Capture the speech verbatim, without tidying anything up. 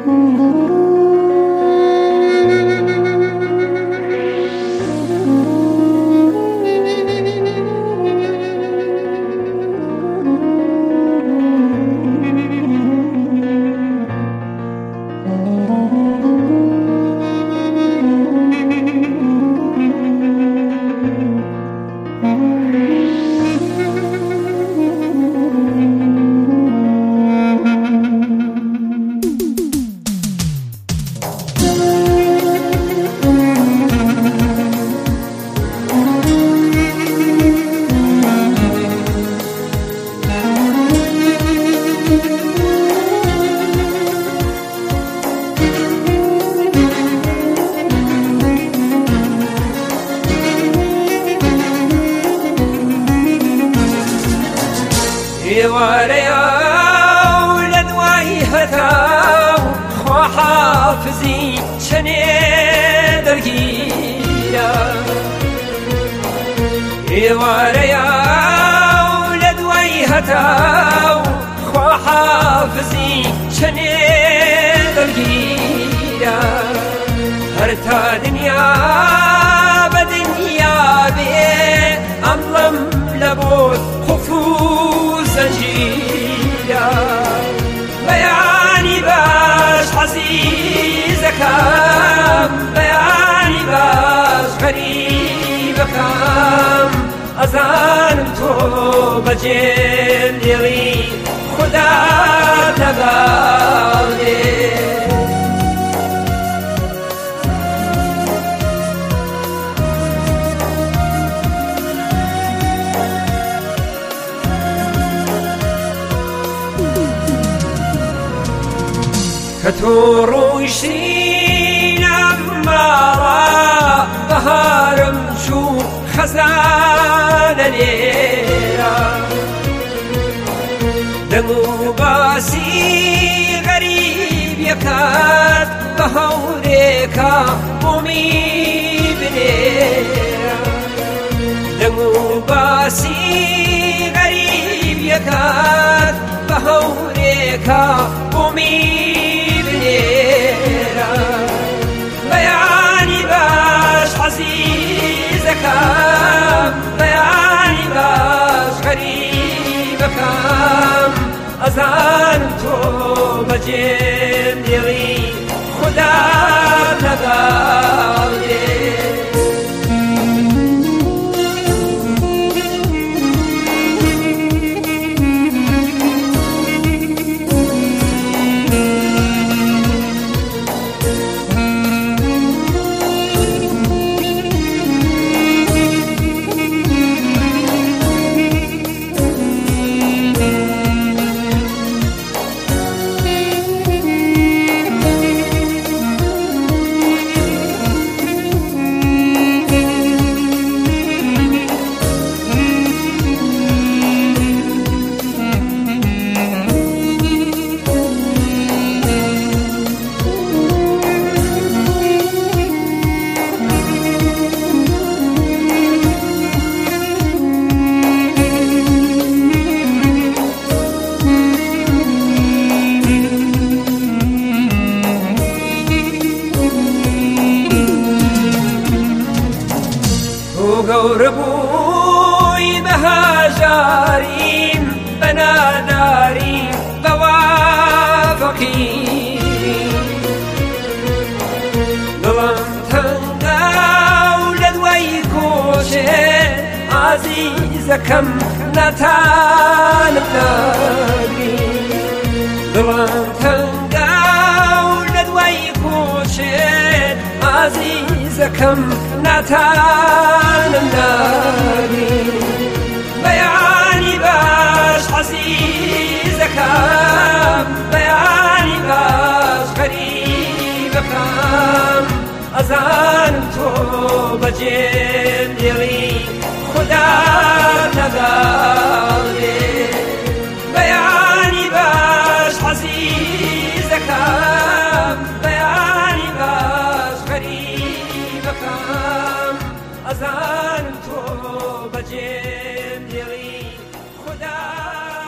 واريا ولد ويهتاو خوا حافظي شني درقيا واريا ولد ويهتاو خوا حافظي شني درقيا هرتا دنيا بدنيا بي أملم لبوت خفوز زنجيرا بياني باش عزيزكم بياني باش غريبكم أزانم تو بجيل يغي خدا تبالي كتورو يشينا مارا بهارم شو خزان ليرا دمو باسي غريب يكاد بهوريكا بومي بنيرا دمو باسي غريب يكاد بهوريكا بومي بياني باش عزيزكم بياني باش غريبكم أزان تو بجيل يغي خدا تبالي قوربوي بهاجارين بنادارين بوافقي دلم تنقا ولد ويكوشي عزيزكم نتان بنادري دلم تنقا ولد ويكوشي عزيزكم نتان النادي بياني باش عزيزكم بياني باش غريبكم أزان تو بجيل يغي خدا ندا